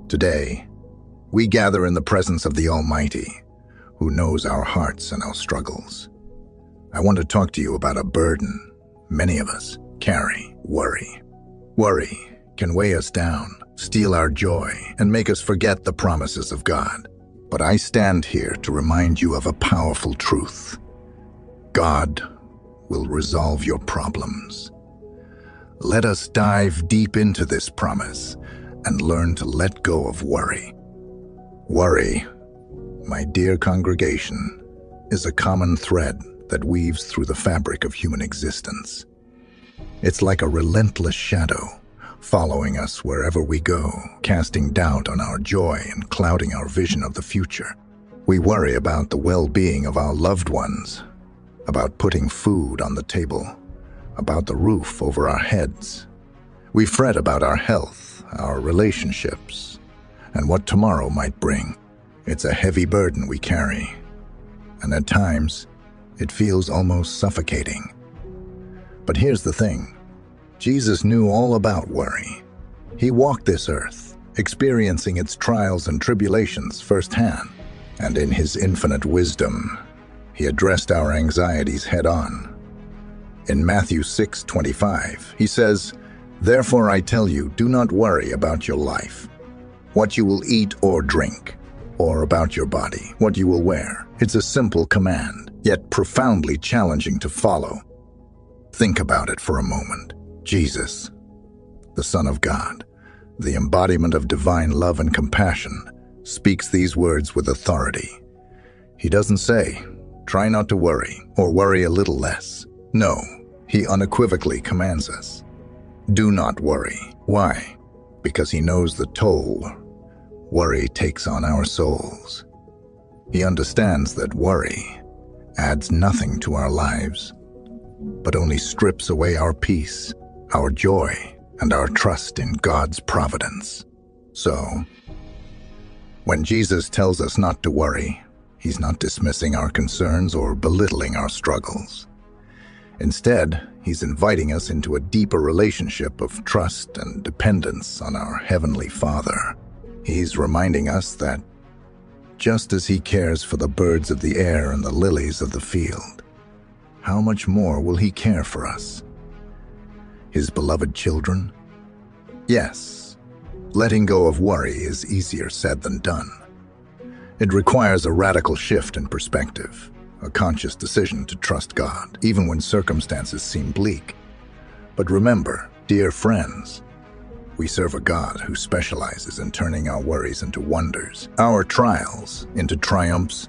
Today, we gather in the presence of the Almighty, who knows our hearts and our struggles. I want to talk to you about a burden many of us carry: worry. Worry can weigh us down, steal our joy, and make us forget the promises of God. But I stand here to remind you of a powerful truth. God will resolve your problems. Let us dive deep into this promise and learn to let go of worry. Worry, my dear congregation, is a common thread that weaves through the fabric of human existence. It's like a relentless shadow, following us wherever we go, casting doubt on our joy and clouding our vision of the future. We worry about the well-being of our loved ones, about putting food on the table, about the roof over our heads. We fret about our health, our relationships, and what tomorrow might bring. It's a heavy burden we carry, and at times, it feels almost suffocating. But here's the thing. Jesus knew all about worry. He walked this earth, experiencing its trials and tribulations firsthand, and in his infinite wisdom, he addressed our anxieties head-on. In Matthew 6:25, he says, "Therefore I tell you, do not worry about your life, what you will eat or drink, or about your body, what you will wear." It's a simple command, yet profoundly challenging to follow. Think about it for a moment. Jesus, the Son of God, the embodiment of divine love and compassion, speaks these words with authority. He doesn't say, "Try not to worry," or "worry a little less." No, he unequivocally commands us, "Do not worry." Why? Because he knows the toll worry takes on our souls. He understands that worry adds nothing to our lives, but only strips away our peace, our joy, and our trust in God's providence. So, when Jesus tells us not to worry, he's not dismissing our concerns or belittling our struggles. Instead, he's inviting us into a deeper relationship of trust and dependence on our Heavenly Father. He's reminding us that just as he cares for the birds of the air and the lilies of the field, how much more will he care for us, his beloved children? Yes, letting go of worry is easier said than done. It requires a radical shift in perspective, a conscious decision to trust God, even when circumstances seem bleak. But remember, dear friends, we serve a God who specializes in turning our worries into wonders, our trials into triumphs.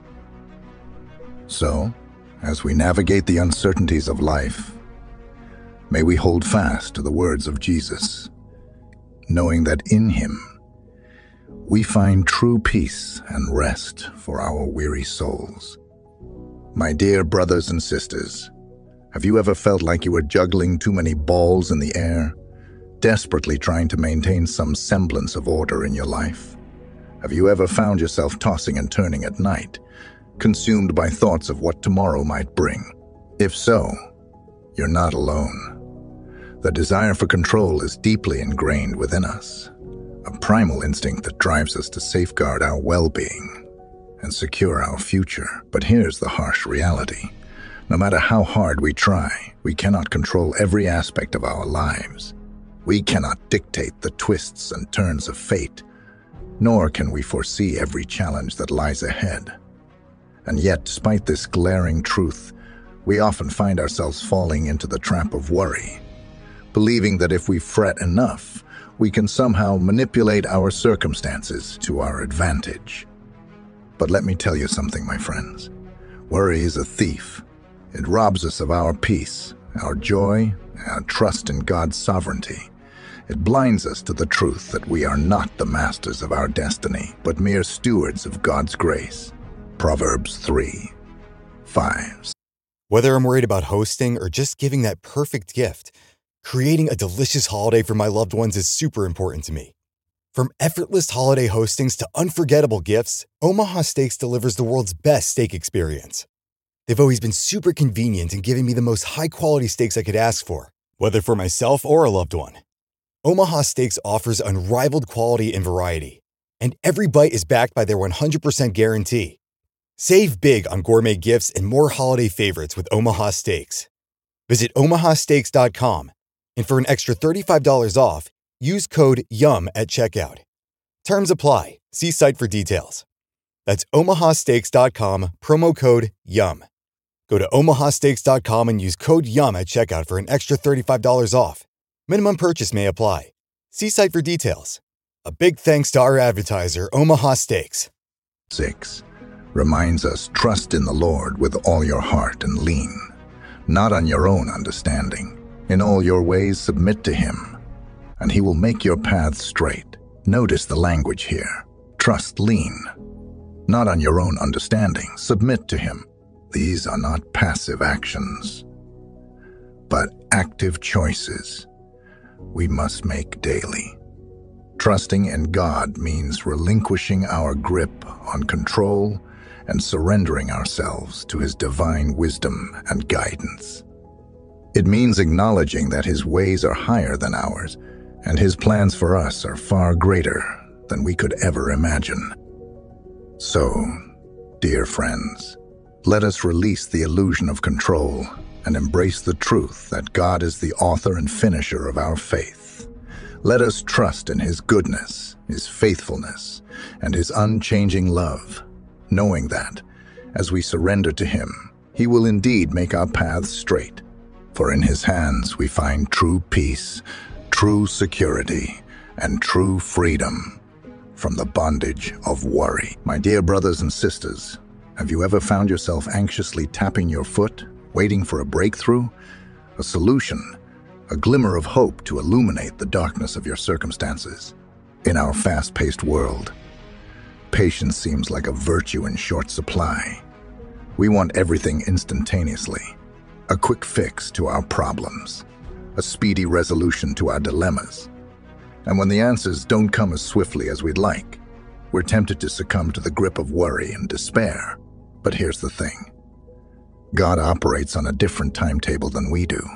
So, as we navigate the uncertainties of life, may we hold fast to the words of Jesus, knowing that in him we find true peace and rest for our weary souls. My dear brothers and sisters, have you ever felt like you were juggling too many balls in the air, desperately trying to maintain some semblance of order in your life? Have you ever found yourself tossing and turning at night, consumed by thoughts of what tomorrow might bring? If so, you're not alone. The desire for control is deeply ingrained within us, a primal instinct that drives us to safeguard our well-being and secure our future. But here's the harsh reality. No matter how hard we try, we cannot control every aspect of our lives. We cannot dictate the twists and turns of fate, nor can we foresee every challenge that lies ahead. And yet, despite this glaring truth, we often find ourselves falling into the trap of worry, believing that if we fret enough, we can somehow manipulate our circumstances to our advantage. But let me tell you something, my friends. Worry is a thief. It robs us of our peace, our joy, our trust in God's sovereignty. It blinds us to the truth that we are not the masters of our destiny, but mere stewards of God's grace. Proverbs 3:5. Whether I'm worried about hosting or just giving that perfect gift, creating a delicious holiday for my loved ones is super important to me. From effortless holiday hostings to unforgettable gifts, Omaha Steaks delivers the world's best steak experience. They've always been super convenient in giving me the most high-quality steaks I could ask for, whether for myself or a loved one. Omaha Steaks offers unrivaled quality and variety. And every bite is backed by their 100% guarantee. Save big on gourmet gifts and more holiday favorites with Omaha Steaks. Visit omahasteaks.com, and for an extra $35 off, use code YUM at checkout. Terms apply. See site for details. That's omahasteaks.com, promo code YUM. Go to omahasteaks.com and use code YUM at checkout for an extra $35 off. Minimum purchase may apply. See site for details. A big thanks to our advertiser, Omaha Steaks. 6 reminds us, trust in the Lord with all your heart and lean not on your own understanding. In all your ways submit to him, and he will make your paths straight. Notice the language here. Trust, lean, not on your own understanding. Submit to him. These are not passive actions, but active choices we must make daily. Trusting in God means relinquishing our grip on control and surrendering ourselves to his divine wisdom and guidance. It means acknowledging that his ways are higher than ours, and his plans for us are far greater than we could ever imagine. So, dear friends, let us release the illusion of control and embrace the truth that God is the author and finisher of our faith. Let us trust in his goodness, his faithfulness, and his unchanging love, knowing that, as we surrender to him, he will indeed make our paths straight. For in his hands we find true peace, true security, and true freedom from the bondage of worry. My dear brothers and sisters, have you ever found yourself anxiously tapping your foot, waiting for a breakthrough, a solution, a glimmer of hope to illuminate the darkness of your circumstances? In our fast-paced world, patience seems like a virtue in short supply. We want everything instantaneously, a quick fix to our problems, a speedy resolution to our dilemmas. And when the answers don't come as swiftly as we'd like, we're tempted to succumb to the grip of worry and despair. But here's the thing. God operates on a different timetable than we do.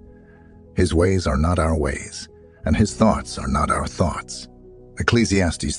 His ways are not our ways, and his thoughts are not our thoughts. Ecclesiastes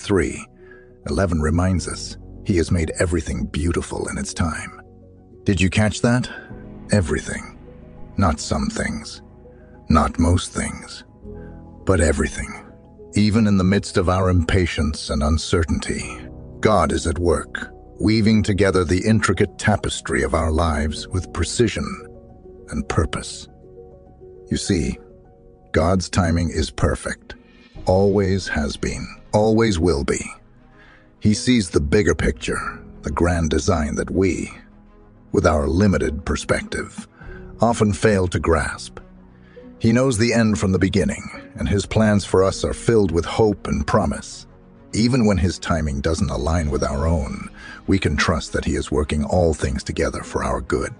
3:11 reminds us, he has made everything beautiful in its time. Did you catch that? Everything. Not some things, not most things, but everything. Even in the midst of our impatience and uncertainty, God is at work, weaving together the intricate tapestry of our lives with precision and purpose. You see, God's timing is perfect, always has been, always will be. He sees the bigger picture, the grand design that we, with our limited perspective, often fail to grasp. He knows the end from the beginning, and his plans for us are filled with hope and promise. Even when his timing doesn't align with our own, we can trust that he is working all things together for our good.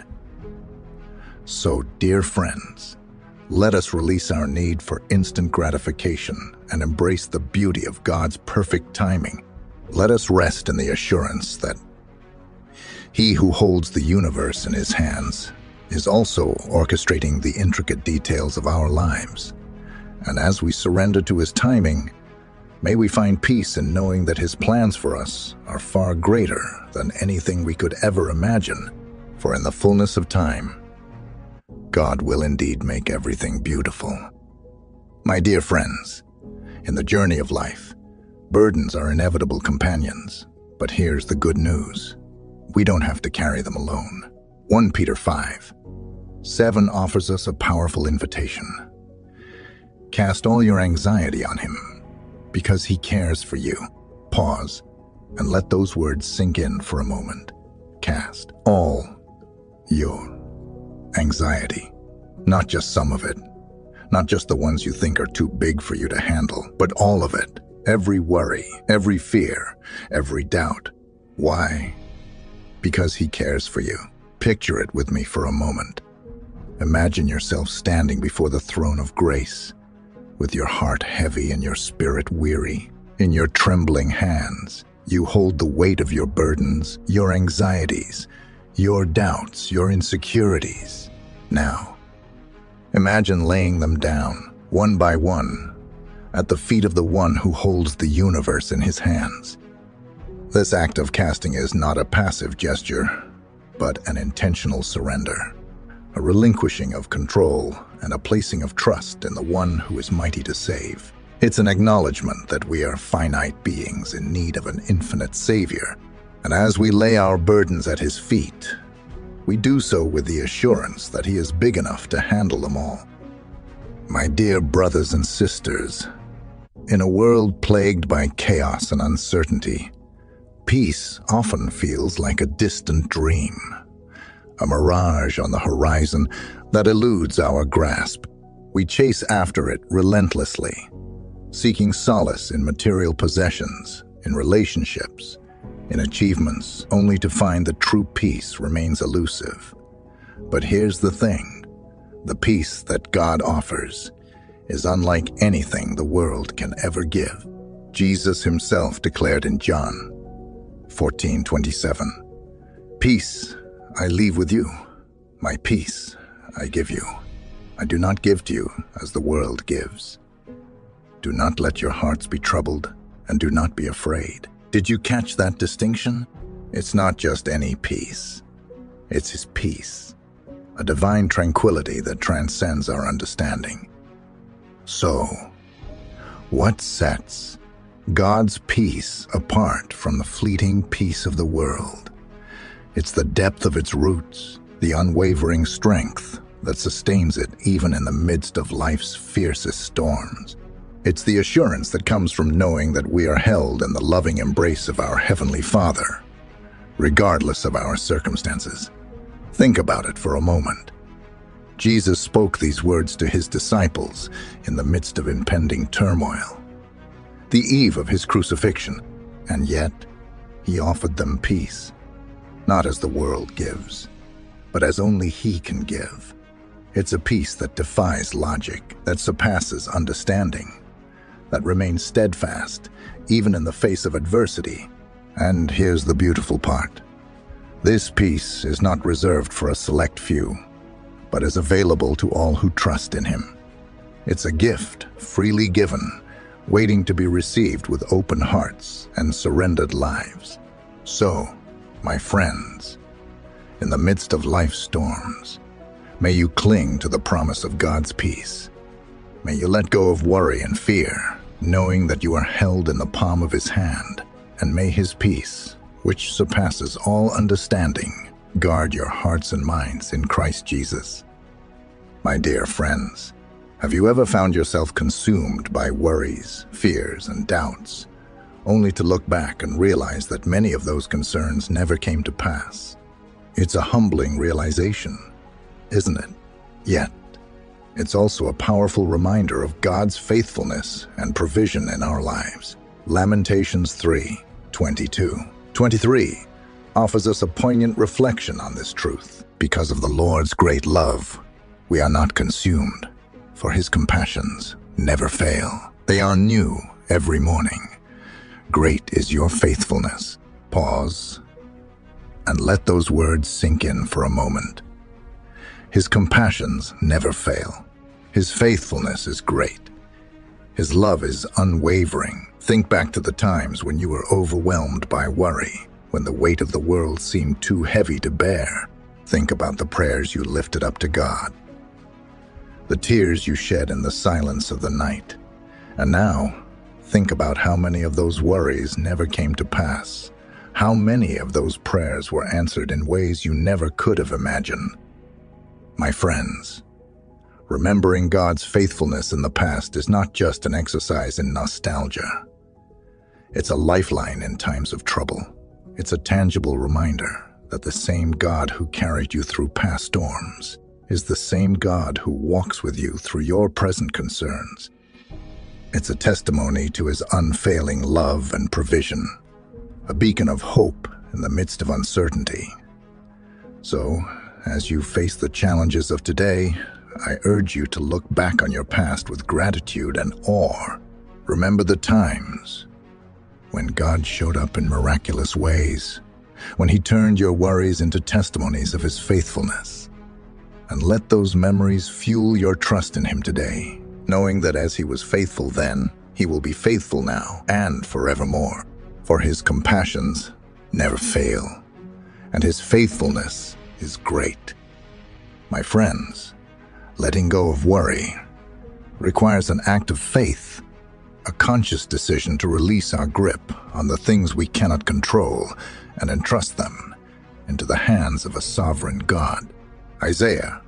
So, dear friends, let us release our need for instant gratification and embrace the beauty of God's perfect timing. Let us rest in the assurance that he who holds the universe in his hands is also orchestrating the intricate details of our lives. And as we surrender to his timing, may we find peace in knowing that his plans for us are far greater than anything we could ever imagine. For in the fullness of time, God will indeed make everything beautiful. My dear friends, in the journey of life, burdens are inevitable companions. But here's the good news. We don't have to carry them alone. 1 Peter 5:7 offers us a powerful invitation. Cast all your anxiety on him, because he cares for you. Pause and let those words sink in for a moment. Cast all your anxiety. Not just some of it. Not just the ones you think are too big for you to handle, but all of it. Every worry, every fear, every doubt. Why? Because he cares for you. Picture it with me for a moment. Imagine yourself standing before the throne of grace, with your heart heavy and your spirit weary. In your trembling hands, you hold the weight of your burdens, your anxieties, your doubts, your insecurities. Now, imagine laying them down, one by one, at the feet of the one who holds the universe in his hands. This act of casting is not a passive gesture, but an intentional surrender, a relinquishing of control and a placing of trust in the one who is mighty to save. It's an acknowledgement that we are finite beings in need of an infinite Savior, and as we lay our burdens at his feet, we do so with the assurance that he is big enough to handle them all. My dear brothers and sisters, in a world plagued by chaos and uncertainty, peace often feels like a distant dream, a mirage on the horizon that eludes our grasp. We chase after it relentlessly, seeking solace in material possessions, in relationships, in achievements, only to find that true peace remains elusive. But here's the thing: the peace that God offers is unlike anything the world can ever give. Jesus himself declared in John 14:27, "Peace I leave with you, my peace I give you. I do not give to you as the world gives. Do not let your hearts be troubled, and do not be afraid." Did you catch that distinction? It's not just any peace. It's his peace, a divine tranquility that transcends our understanding. So, what sets God's peace apart from the fleeting peace of the world? It's the depth of its roots, the unwavering strength that sustains it even in the midst of life's fiercest storms. It's the assurance that comes from knowing that we are held in the loving embrace of our Heavenly Father, regardless of our circumstances. Think about it for a moment. Jesus spoke these words to his disciples in the midst of impending turmoil, the eve of his crucifixion, and yet he offered them peace, not as the world gives, but as only he can give. It's a peace that defies logic, that surpasses understanding, that remains steadfast even in the face of adversity. And here's the beautiful part: this peace is not reserved for a select few, but is available to all who trust in him. It's a gift freely given, waiting to be received with open hearts and surrendered lives. So, my friends, in the midst of life's storms, may you cling to the promise of God's peace. May you let go of worry and fear, knowing that you are held in the palm of his hand, and may his peace, which surpasses all understanding, guard your hearts and minds in Christ Jesus. My dear friends, have you ever found yourself consumed by worries, fears, and doubts, only to look back and realize that many of those concerns never came to pass? It's a humbling realization, isn't it? Yet, it's also a powerful reminder of God's faithfulness and provision in our lives. Lamentations 3:22-23 offers us a poignant reflection on this truth. Because of the Lord's great love, we are not consumed, for his compassions never fail. They are new every morning. Great is your faithfulness. Pause and let those words sink in for a moment. His compassions never fail. His faithfulness is great. His love is unwavering. Think back to the times when you were overwhelmed by worry, when the weight of the world seemed too heavy to bear. Think about the prayers you lifted up to God, the tears you shed in the silence of the night. And now, think about how many of those worries never came to pass. How many of those prayers were answered in ways you never could have imagined. My friends, remembering God's faithfulness in the past is not just an exercise in nostalgia. It's a lifeline in times of trouble. It's a tangible reminder that the same God who carried you through past storms is the same God who walks with you through your present concerns. It's a testimony to his unfailing love and provision, a beacon of hope in the midst of uncertainty. So, as you face the challenges of today, I urge you to look back on your past with gratitude and awe. Remember the times when God showed up in miraculous ways, when he turned your worries into testimonies of his faithfulness. And let those memories fuel your trust in him today, knowing that as he was faithful then, He will be faithful now and forevermore, for his compassions never fail, and his faithfulness is great. My friends, letting go of worry requires an act of faith, a conscious decision to release our grip on the things we cannot control and entrust them into the hands of a sovereign God. Isaiah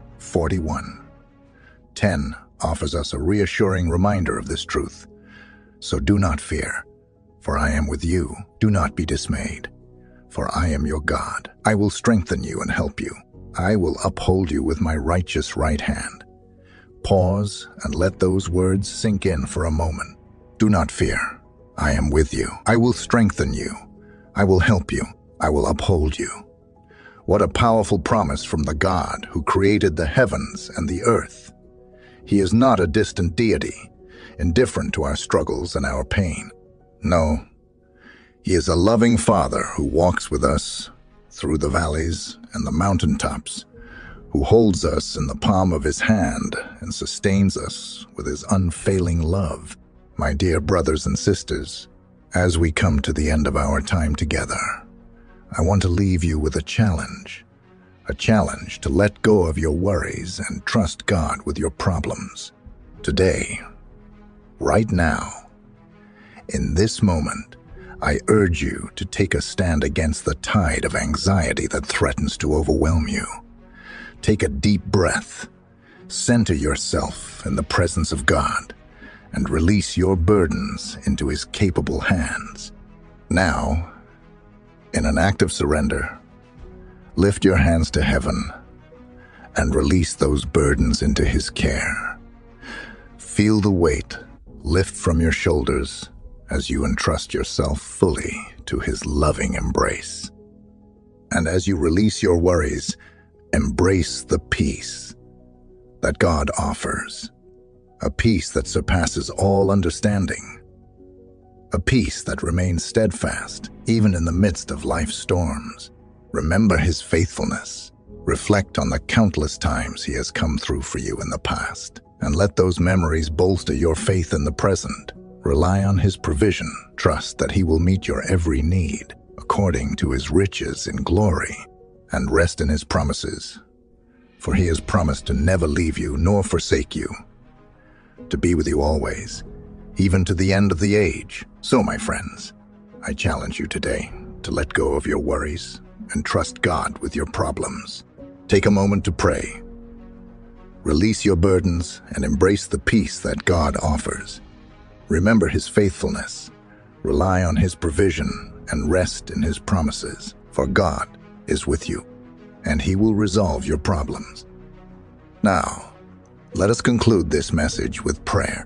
41:10 offers us a reassuring reminder of this truth. So do not fear, for I am with you. Do not be dismayed, for I am your God. I will strengthen you and help you. I will uphold you with my righteous right hand. Pause and let those words sink in for a moment. Do not fear. I am with you. I will strengthen you. I will help you. I will uphold you. What a powerful promise from the God who created the heavens and the earth. He is not a distant deity, indifferent to our struggles and our pain. No, he is a loving Father who walks with us through the valleys and the mountaintops, who holds us in the palm of his hand and sustains us with his unfailing love. My dear brothers and sisters, as we come to the end of our time together, I want to leave you with a challenge to let go of your worries and trust God with your problems. Today, right now, in this moment, I urge you to take a stand against the tide of anxiety that threatens to overwhelm you. Take a deep breath, center yourself in the presence of God, and release your burdens into his capable hands. Now, in an act of surrender, lift your hands to heaven and release those burdens into his care. Feel the weight lift from your shoulders as you entrust yourself fully to his loving embrace. And as you release your worries, embrace the peace that God offers, a peace that surpasses all understanding, a peace that remains steadfast even in the midst of life's storms. Remember his faithfulness. Reflect on the countless times he has come through for you in the past, and let those memories bolster your faith in the present. Rely on his provision. Trust that he will meet your every need according to his riches in glory, and rest in his promises. For he has promised to never leave you nor forsake you, to be with you always, even to the end of the age. So, my friends, I challenge you today to let go of your worries and trust God with your problems. Take a moment to pray. Release your burdens and embrace the peace that God offers. Remember his faithfulness, rely on his provision, and rest in his promises. For God is with you, and he will resolve your problems. Now, let us conclude this message with prayer.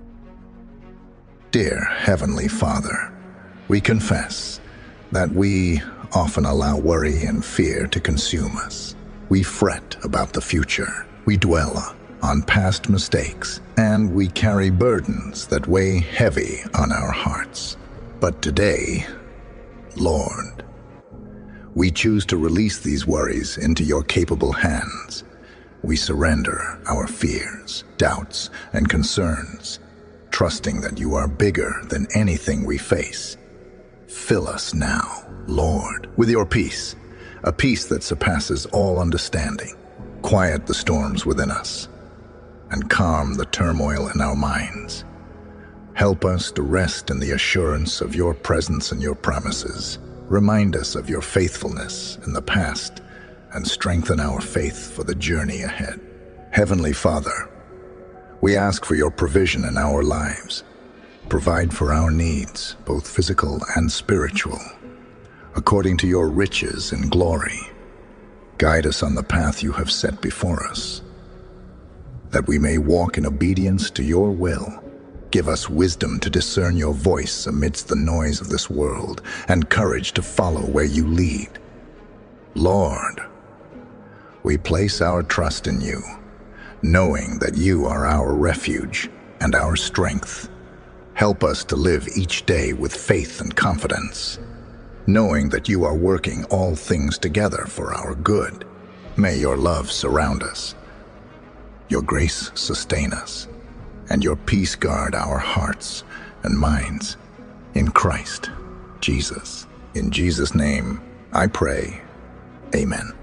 Dear Heavenly Father, we confess that we often allow worry and fear to consume us. We fret about the future. We dwell on past mistakes, and we carry burdens that weigh heavy on our hearts. But today, Lord, we choose to release these worries into your capable hands. We surrender our fears, doubts, and concerns, trusting that you are bigger than anything we face. Fill us now, Lord, with your peace, a peace that surpasses all understanding. Quiet the storms within us and calm the turmoil in our minds. Help us to rest in the assurance of your presence and your promises. Remind us of your faithfulness in the past and strengthen our faith for the journey ahead. Heavenly Father, we ask for your provision in our lives. Provide for our needs, both physical and spiritual, according to your riches and glory. Guide us on the path you have set before us, that we may walk in obedience to your will. Give us wisdom to discern your voice amidst the noise of this world, and courage to follow where you lead. Lord, we place our trust in you, knowing that you are our refuge and our strength. Help us to live each day with faith and confidence, knowing that you are working all things together for our good. May your love surround us, your grace sustain us, and your peace guard our hearts and minds in Christ Jesus. In Jesus' name, I pray. Amen.